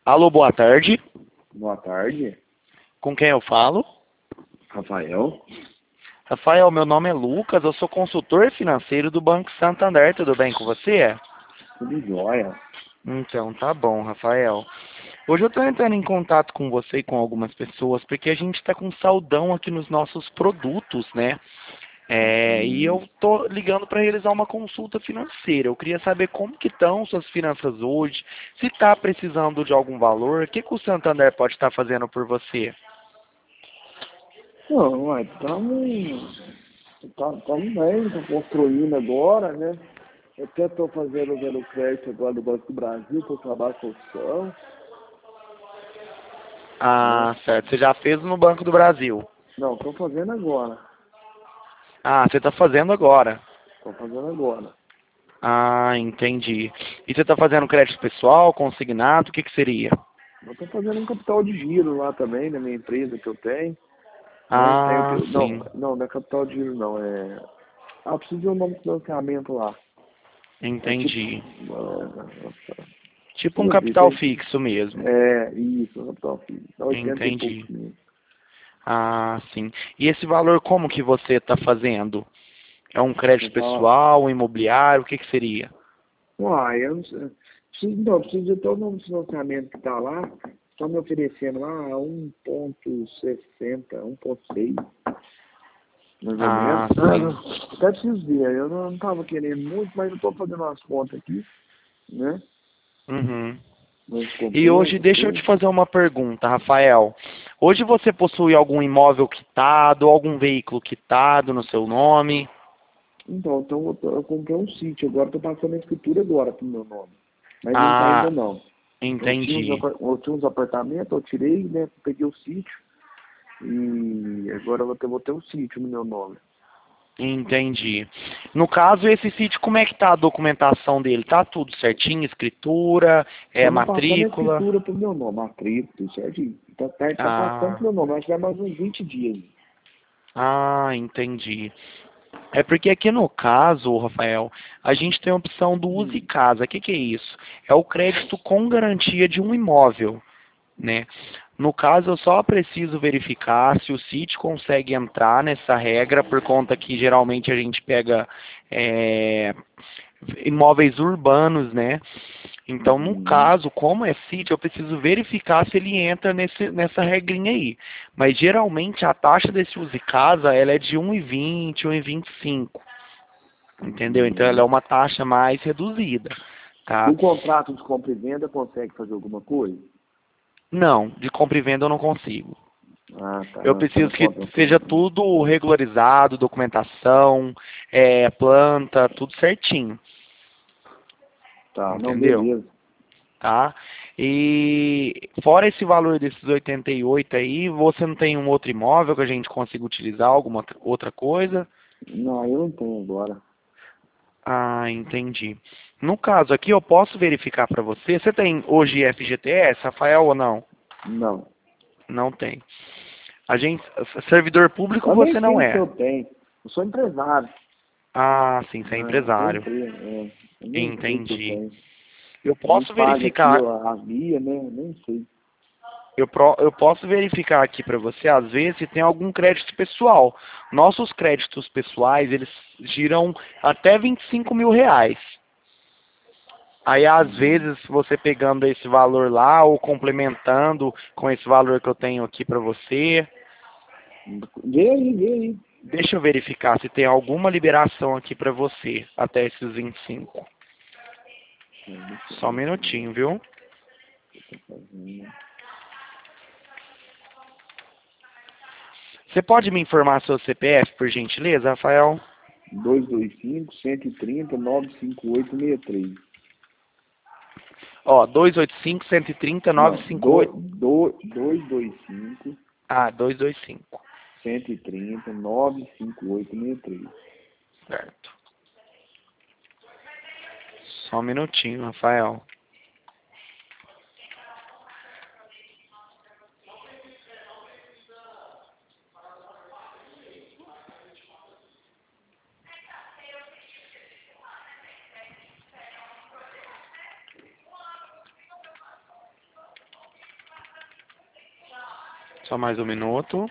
Alô, boa tarde. Boa tarde, Com quem eu falo? Rafael. Rafael, meu nome é Lucas, eu sou consultor financeiro do Banco Santander, tudo bem com você? Tudo jóia. Então, tá bom, Rafael. Hoje eu estou entrando em contato com você e com algumas pessoas, porque a gente está com saldão aqui nos nossos produtos, né? E eu tô ligando para realizar uma consulta financeira. Eu queria saber como que estão suas finanças hoje, se está precisando de algum valor, o que que o Santander pode estar fazendo por você? Não, uai, estamos bem, estamos construindo agora, né? Eu até estou fazendo o Velo Crédito agora do Banco do Brasil, para trabalho com construção, né? Ah, certo. Você já fez no Banco do Brasil. Não, estou fazendo agora. Ah, você está fazendo agora. Estou fazendo agora. Ah, entendi. E você está fazendo crédito pessoal, consignado, o que que seria? Eu estou fazendo um capital de giro lá também, na minha empresa que eu tenho. Né? Ah, Não, sim. não é capital de giro não, é... Ah, preciso de um nome de financiamento lá. É tipo... Entendi. Tipo um Deixa eu ver, capital fixo mesmo. isso, capital fixo. Dá 80 e Entendi. poucos mil. Ah, sim. E esse valor como que você está fazendo? É um crédito Você fala, pessoal, um imobiliário, o que que seria? uai, eu não sei. Preciso de todo o financiamento que está lá, estão me oferecendo lá 1,60, 1,6, mais ou menos. Ah, sim. Até preciso ver, eu não estava querendo muito, mas eu estou fazendo umas contas aqui, né? Uhum. Mas E hoje, compensa, deixa eu te tudo. fazer uma pergunta, Rafael. Hoje você possui algum imóvel quitado, algum veículo quitado no seu nome? Então eu comprei um sítio, agora estou passando a escritura agora pro meu nome. Mas não está ainda Ah, não. entendi. Eu tinha uns apartamentos, eu tirei, né? Peguei o sítio e agora vou ter um sítio no meu nome. Entendi. No caso, esse sítio, como é que tá a documentação dele? Tá tudo certinho? Escritura, Estamos passando a matrícula? escritura pro meu nome, matrícula, tudo certinho. Tá passando Ah, pro meu nome, acho que vai mais uns 20 dias. entendi. É porque aqui no caso, Rafael, a gente tem a opção do Use Hum. Casa. O que que é isso? É o crédito com garantia de um imóvel, né? No caso, eu só preciso verificar se o sítio consegue entrar nessa regra, por conta que geralmente a gente pega é, imóveis urbanos, né? Então, no Uhum. caso, como é sítio, eu preciso verificar se ele entra nessa regrinha aí. Mas geralmente a taxa desse Use Casa, ela é de 1,20, 1,25. Entendeu? Então ela é Uhum. uma taxa mais reduzida, tá? O contrato de compra e venda consegue fazer alguma coisa? Não, de compra e venda eu não consigo. Ah, tá, Eu não, você preciso não que pode seja fazer. tudo regularizado, documentação, planta, tudo certinho, Tá, não, entendeu? beleza. Tá? E fora esse valor desses 88 aí, você não tem um outro imóvel que a gente consiga utilizar, alguma outra coisa? Não, eu não tenho agora. Ah, entendi. No caso aqui, eu posso verificar para você. Você tem hoje FGTS, Rafael, ou não? Não. Não tem. A gente, servidor público Eu nem você não sei se é. eu tenho. Eu sou empresário. Ah, sim, você é Eu tenho empresário. empresa. Eu nem sei se eu Entendi. tenho. Eu A gente posso paga aqui verificar, ó, a via, né? Nem sei. eu posso verificar aqui para você, às vezes, se tem algum crédito pessoal. Nossos créditos pessoais, eles giram até 25 mil reais. Aí, às Uhum. vezes, você pegando esse valor lá ou complementando com esse valor que eu tenho aqui para você. Vê aí, vê aí. Deixa eu verificar se tem alguma liberação aqui para você até esses 25. Deixa eu Só um ver aqui, ó. minutinho, viu? Tô fazendo. Você pode me informar seu CPF, por gentileza, Rafael? 225-130-95863. Ó, 285 130 Não, 958. 225 Ah, 225. 130 95863. Certo. Só um minutinho, Rafael. Só mais um minuto.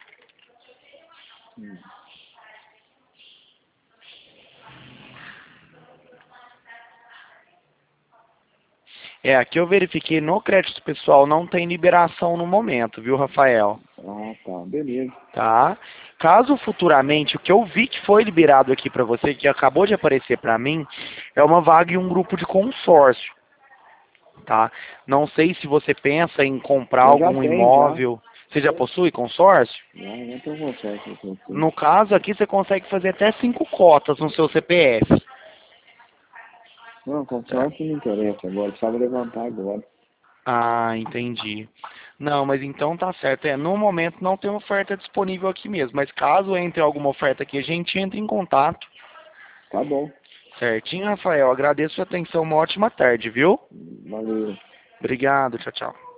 Aqui eu verifiquei no crédito pessoal não tem liberação no momento, viu, Rafael? Ah, tá, beleza. Tá? Caso futuramente, o que eu vi que foi liberado aqui para você, que acabou de aparecer para mim, é uma vaga em um grupo de consórcio, tá? Não sei se você pensa em comprar Eu já algum tenho, já. imóvel. Você já possui consórcio? Já tenho consórcio com você. No caso aqui, você consegue fazer até 5 cotas no seu CPF. Não, Tá? consórcio não interessa agora, precisava levantar agora. Ah, entendi. Não, mas então tá certo. No momento não tem oferta disponível aqui mesmo, mas caso entre alguma oferta aqui, a gente entra em contato. Tá bom, Certinho, Rafael. Agradeço a atenção. Uma ótima tarde, viu? valeu. Obrigado. Tchau, tchau.